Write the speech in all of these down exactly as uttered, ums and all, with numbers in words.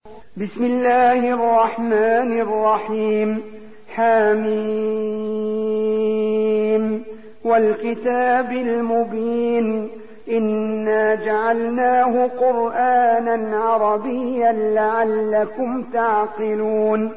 بسم الله الرحمن الرحيم. حميم والكتاب المبين إنا جعلناه قرآنا عربيا لعلكم تعقلون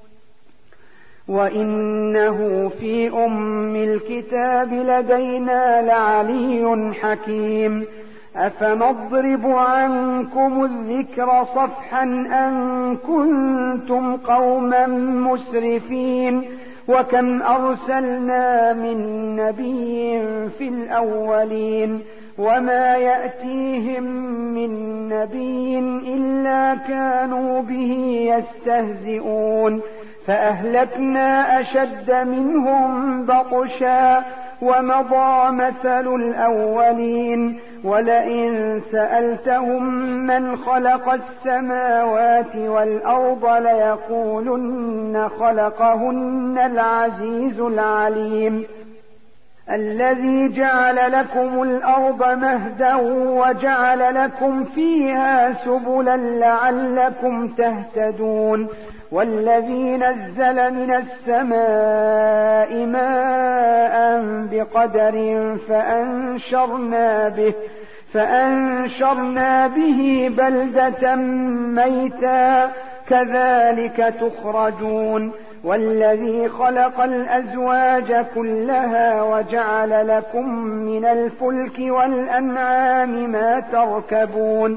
وإنه في أم الكتاب لدينا لعلي حكيم أفنضرب عنكم الذكر صفحا أن كنتم قوما مسرفين وكم أرسلنا من نبي في الأولين وما يأتيهم من نبي إلا كانوا به يستهزئون فأهلكنا أشد منهم بطشا ومضى مثل الأولين ولئن سألتهم من خلق السماوات والأرض ليقولن خلقهن العزيز العليم الذي جعل لكم الأرض مهدا وجعل لكم فيها سبلا لعلكم تهتدون والذي نزل من السماء ماء بقدر فأنشرنا به فأنشرنا به بلدة ميتا كذلك تخرجون والذي خلق الأزواج كلها وجعل لكم من الفلك والأنعام ما تركبون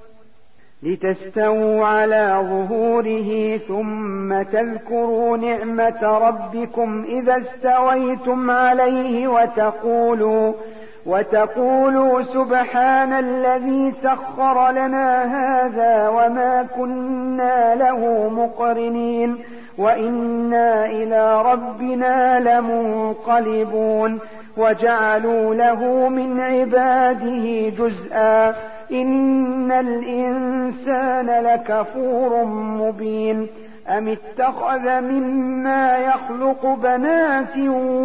لتستووا على ظهوره ثم تذكروا نعمة ربكم إذا استويتم عليه وتقولوا وتقولوا سبحان الذي سخر لنا هذا وما كنا له مقرنين وإنا إلى ربنا لمنقلبون وجعلوا له من عباده جزءا إن الإنسان لكفور مبين أم اتخذ مما يخلق بنات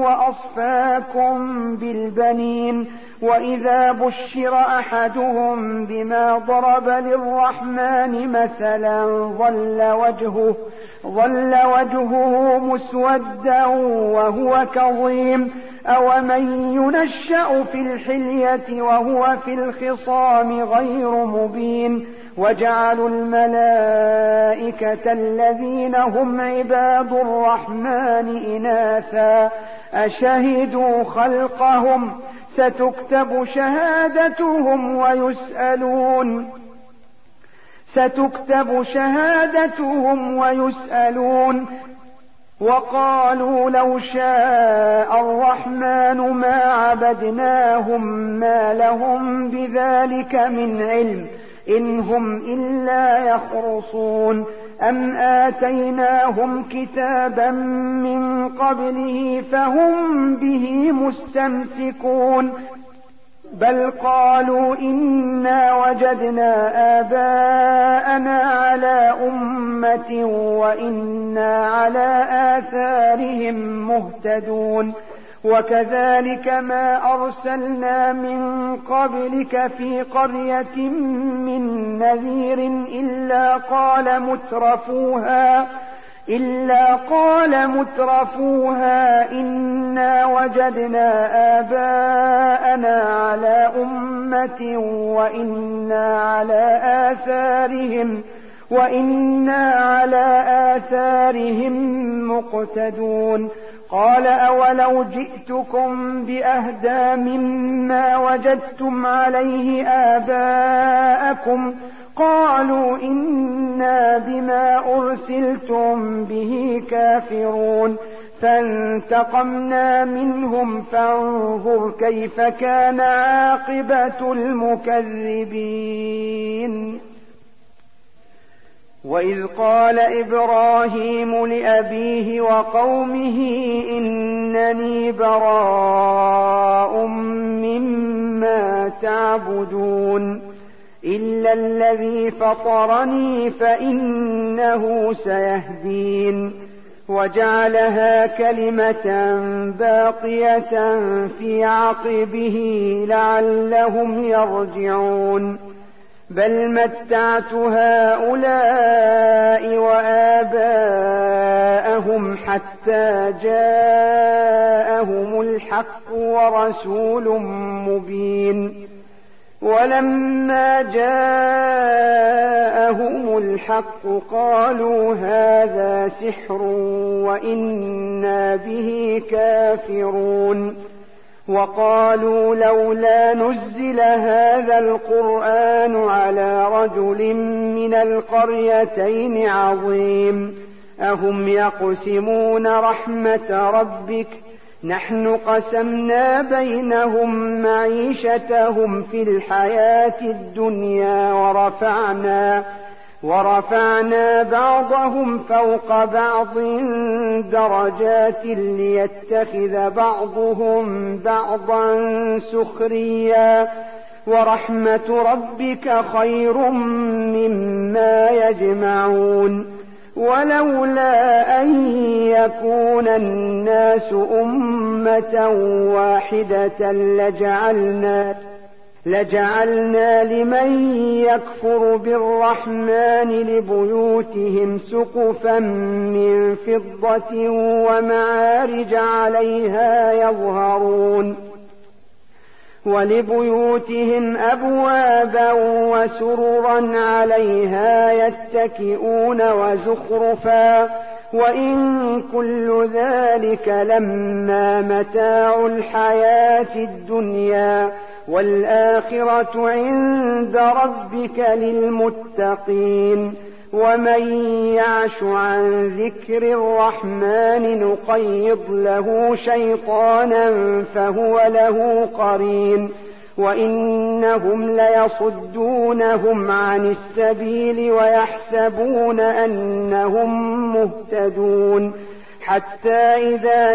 وأصفاكم بالبنين وإذا بشر أحدهم بما ضرب للرحمن مثلا ظل وجهه ظل وجهه مسودا وهو كظيم أومن ينشأ في الحلية وهو في الخصام غير مبين وجعلوا الملائكة الذين هم عباد الرحمن إناثا أشهدوا خلقهم ستكتب شهادتهم ويسألون ستكتب شهادتهم ويسألون وقالوا لو شاء الرحمن ما عبدناهم ما لهم بذلك من علم إن هم إلا يخرصون أم آتيناهم كتابا من قبله فهم به مستمسكون بل قالوا إنا وجدنا آباءنا على أمة وإنا على آثارهم مهتدون وكذلك ما أرسلنا من قبلك في قرية من نذير إلا قال مترفوها إلا قال مترفوها إنا وجدنا آباءنا على أمة وإنا على آثارهم وإنا على آثارهم مقتدون قال أولو جئتكم بأهدى مما وجدتم عليه آباءكم قالوا إنا بما أرسلتم به كافرون فانتقمنا منهم فانظر كيف كان عاقبة المكذبين وإذ قال إبراهيم لأبيه وقومه إنني براء مما تعبدون إلا الذي فطرني فإنه سيهدين وجعلها كلمة باقية في عقبه لعلهم يرجعون بل متعت هؤلاء وآباءهم حتى جاءهم الحق ورسول مبين ولما جاءهم الحق قالوا هذا سحر وإنا به كافرون وقالوا لولا نزل هذا القرآن على رجل من القريتين عظيم أهم يقسمون رحمة ربك نحن قسمنا بينهم معيشتهم في الحياة الدنيا ورفعنا ورفعنا بعضهم فوق بعض درجات ليتخذ بعضهم بعضا سخريا ورحمة ربك خير مما يجمعون ولولا أن يكون الناس أمة واحدة لجعلنا لجعلنا لمن يكفر بالرحمن لبيوتهم سقفا من فضة ومعارج عليها يظهرون ولبيوتهم أبوابا وسررا عليها يتكئون وزخرفا وإن كل ذلك لما متاع الحياة الدنيا والآخرة عند ربك للمتقين ومن يعش عن ذكر الرحمن نقيض له شيطانا فهو له قرين وإنهم ليصدونهم عن السبيل ويحسبون أنهم مهتدون حتى إذا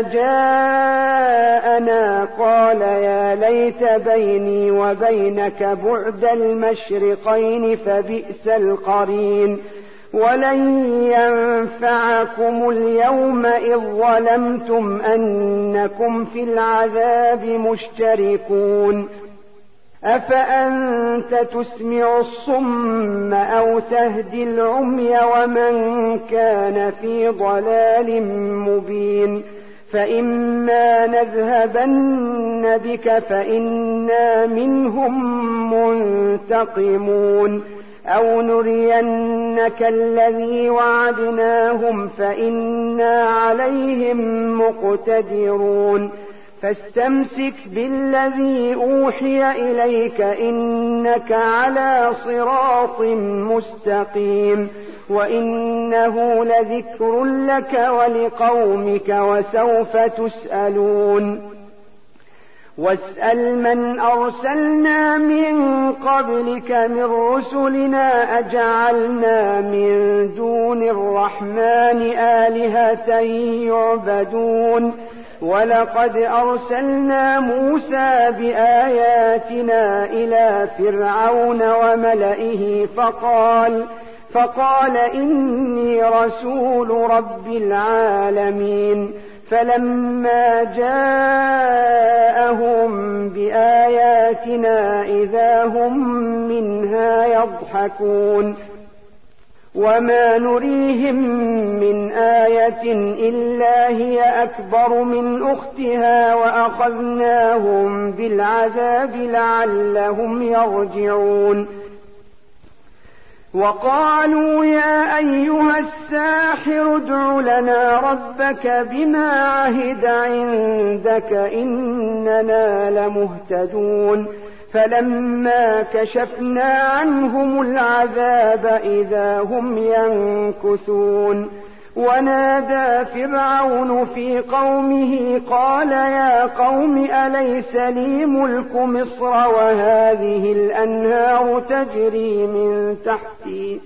جاءنا قال يا ليت بيني وبينك بعد المشرقين فبئس القرين ولن ينفعكم اليوم إذ ظلمتم أنكم في العذاب مشتركون أفأنت تسمع الصم أو تهدي العمي ومن كان في ضلال مبين فإما نذهبن بك فإنا منهم منتقمون أو نرينك الذي وعدناهم فإنا عليهم مقتدرون فاستمسك بالذي أوحي إليك إنك على صراط مستقيم وإنه لذكر لك ولقومك وسوف تسألون واسأل من أرسلنا من قبلك من رسلنا أجعلنا من دون الرحمن آلهة يعبدون ولقد أرسلنا موسى بآياتنا إلى فرعون وملئه فقال فقال إني رسول رب العالمين فلما جاءهم بآياتنا إذا هم منها يضحكون وما نريهم من آية إلا هي أكبر من أختها وأخذناهم بالعذاب لعلهم يرجعون وقالوا يا أيها الساحر ادع لنا ربك بما عهد عندك إننا لمهتدون فلما كشفنا عنهم العذاب إذا هم ينكثون ونادى فرعون في قومه قال يا قوم أليس لي ملك مصر وهذه الأنهار تجري من تحتي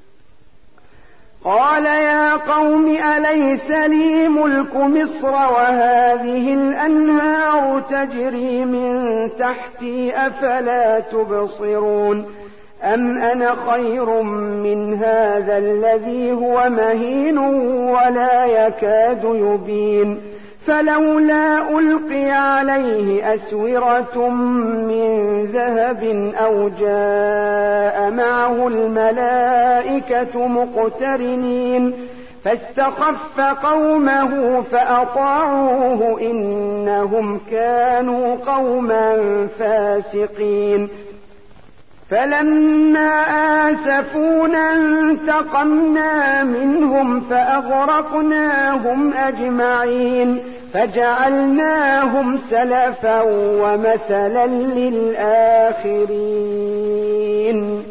قال يا قوم أليس لي ملك مصر وهذه الأنهار تجري من تحتي أفلا تبصرون أم أنا خير من هذا الذي هو مهين ولا يكاد يبين فلولا ألقي عليه أسورة من ذهب أو جاء معه الملائكة مقترنين فاستخف قومه فأطاعوه إنهم كانوا قوما فاسقين فلما آسفونا انتقمنا منهم فأغرقناهم أجمعين فجعلناهم سلفا ومثلا للآخرين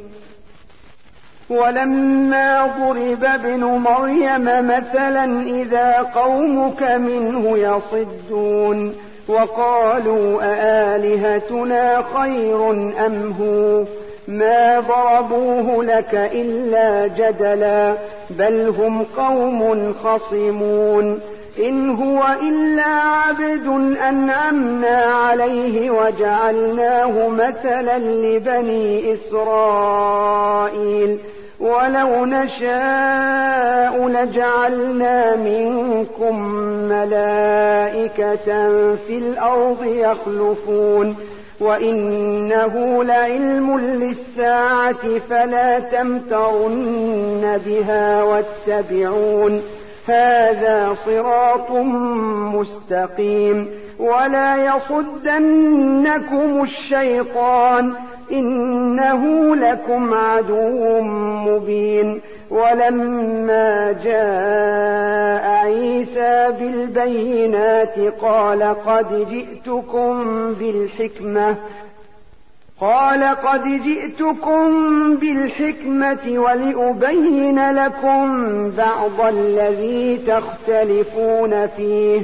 ولما ضرب ابن مريم مثلا إذا قومك منه يصدون وقالوا أآلهتنا خير أم هو ما ضربوه لك إلا جدلا بل هم قوم خصمون إن هو إلا عبد أنعمنا عليه وجعلناه مثلا لبني إسرائيل ولو نشاء لجعلنا منكم ملائكة في الأرض يخلفون وإنه لعلم للساعة فلا تمترن بها واتبعون هذا صراط مستقيم ولا يصدنكم الشيطان إنه لكم عدو مبين ولما جاء عيسى بالبينات قال قد جئتكم بالحكمة قال قد جئتكم بالحكمة ولأبين لكم بعض الذي تختلفون فيه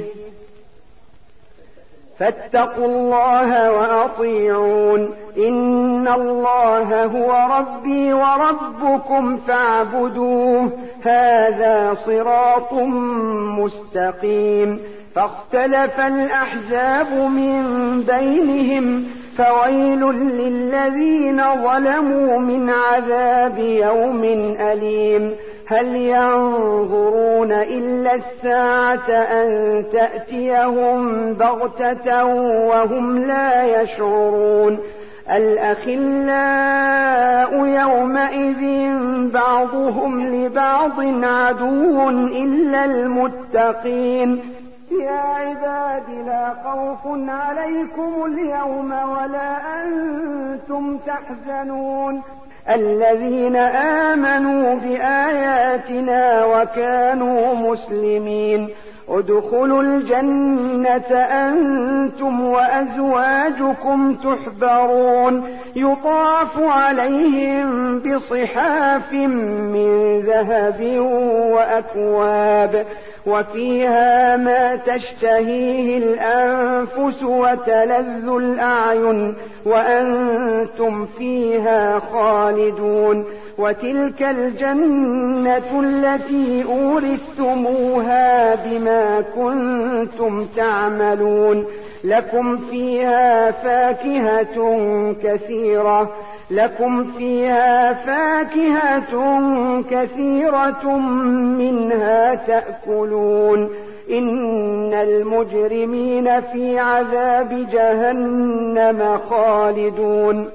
فاتقوا الله وأطيعون إن الله هو ربي وربكم فاعبدوه هذا صراط مستقيم فاختلف الأحزاب من بينهم فويل للذين ظلموا من عذاب يوم أليم هل ينظرون إلا الساعة أن تأتيهم بغتة وهم لا يشعرون الأخلاء يومئذ بعضهم لبعض عدو إلا المتقين يا عباد لا خوف عليكم اليوم ولا أنتم تحزنون الذين آمنوا بآياتنا وكانوا مسلمين ادخلوا الجنة أنتم وأزواجكم تحبرون يطاف عليهم بصحاف من ذهب وأكواب وفيها ما تشتهيه الأنفس وتلذ الأعين وأنتم فيها خالدون وتلك الجنة التي أورثتموها بما كنتم تعملون لكم فيها فاكهة كثيرة لكم فيها فاكهة كثيرة منها تأكلون إن المجرمين في عذاب جهنم خالدون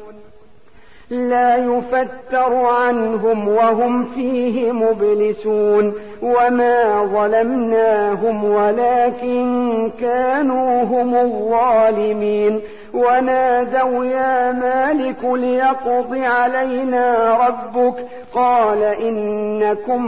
لا يفتر عنهم وهم فيه مبلسون وما ظلمناهم ولكن كانوا هم الظالمين ونادوا يا مالك ليقض علينا ربك قال إنكم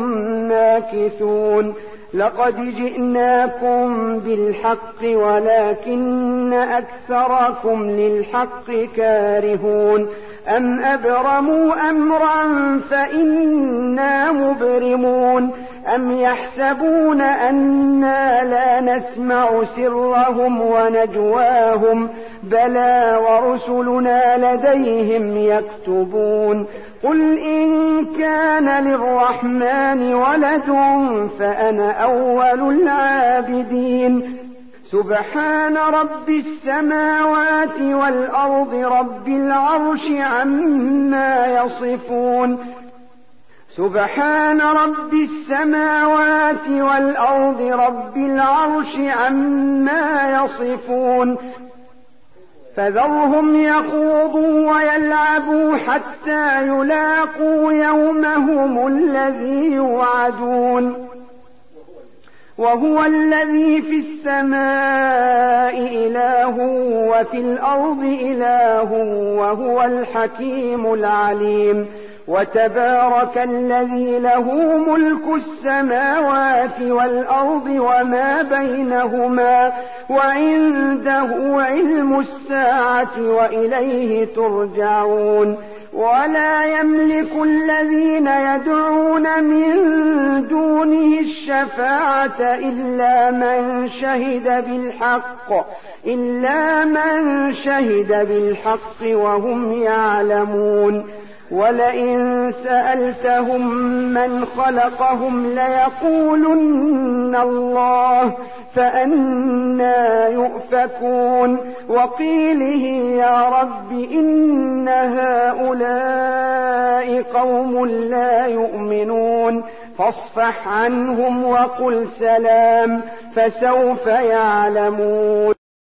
ماكثون لقد جئناكم بالحق ولكن أكثركم للحق كارهون أم أبرموا أمرا فإنا مبرمون أم يحسبون أنا لا نسمع سرهم ونجواهم بلى ورسلنا لديهم يكتبون قل إن كان للرحمن ولد فأنا أول العابدين سبحان رب السماوات والأرض رب العرش عما يصفون سبحان رب السماوات والأرض رب العرش عما يصفون فذرهم يخوضوا ويلعبوا حتى يلاقوا يومهم الذي يوعدون وهو الذي في السماء إله وفي الأرض إله وهو الحكيم العليم وتبارك الذي له ملك السماوات والأرض وما بينهما وعنده علم الساعة وإليه ترجعون ولا يملك الذين يدعون من دونه الشفاعة إلا من شهد بالحق إلا من شهد بالحق وهم يعلمون ولئن سألتهم من خلقهم ليقولن الله فأنى يؤفكون وقيله يا رب إن هؤلاء قوم لا يؤمنون فاصفح عنهم وقل سلام فسوف يعلمون